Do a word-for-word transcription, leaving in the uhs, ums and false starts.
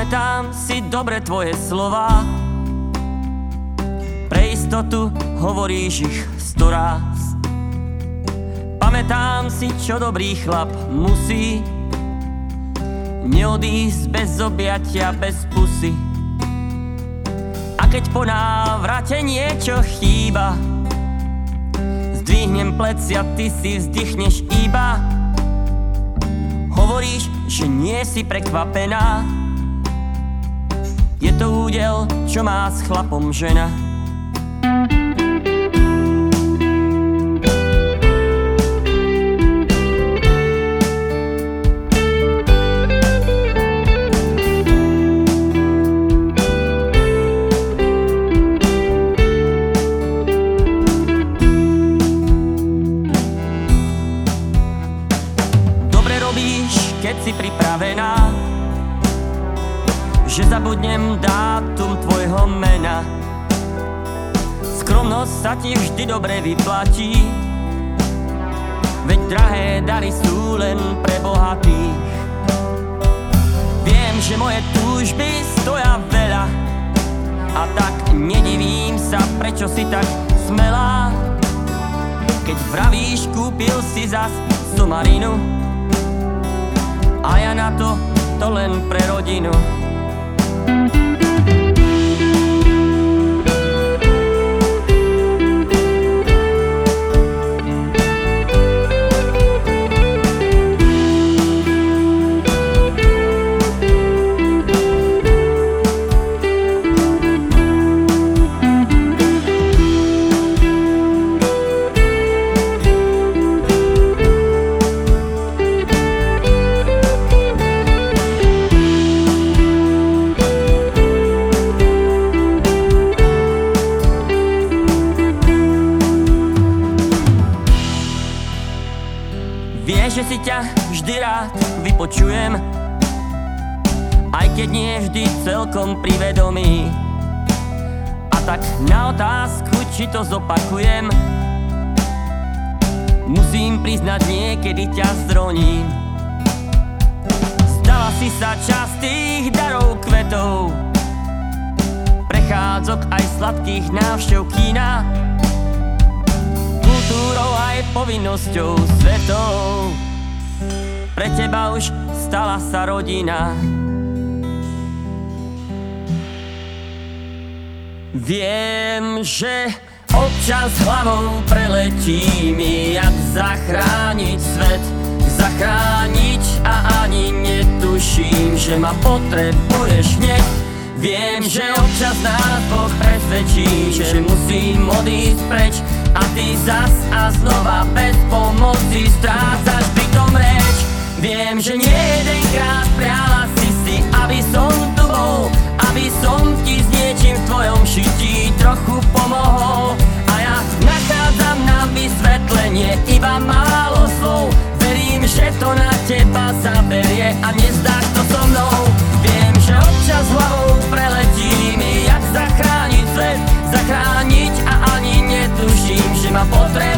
Pamätám si dobre tvoje slová, pre istotu hovoríš ich storáz. Pamätám si, čo dobrý chlap musí, neodísť bez objatia, bez pusy. A keď po návrate niečo chýba, zdvihnem plecia, ty si vzdychneš iba. Hovoríš, že nie si prekvapená, je to údel, čo má s chlapom žena. Dobre robíš, keď si pripravená, že zabudnem dátum tvojho mena. Skromnosť sa ti vždy dobre vyplatí, veď drahé dary sú len pre bohatých. Viem, že moje túžby stoja veľa, a tak nedivím sa, prečo si tak smelá. Keď vravíš, kúpil si zas somarinu, a ja na to, to len pre rodinu. Vieš, že si ťa vždy rád vypočujem, aj keď nie vždy celkom privedomý. A tak na otázku, či to zopakujem, musím priznať, niekedy ťa zdroním. Zdala si sa časť tých darov kvetov, prechádzok aj sladkých návštev kína, kultúrou aj povinnosťou svetov. Pre teba už stala sa rodina. Viem, že občas hlavou preletí mi, jak zachrániť svet, zachrániť, a ani netuším, že ma potrebuješ hneď. Viem, že občas nás Boh presvedčí, že musím odísť preč, a ty zas a znova bez pomoci strácaš pritom reč. Viem, že nie jedenkrát priala si si, aby som tu bol, aby som ti s niečím v tvojom šití trochu pomohol. A ja nachádzam na vysvetlenie iba málo slov, verím, že to na teba zaberie a nezdáš to so mnou. Viem, že občas hlavou preletí mi, jak zachrániť svet, zachrániť, a ani netuším, že ma potrebuješ.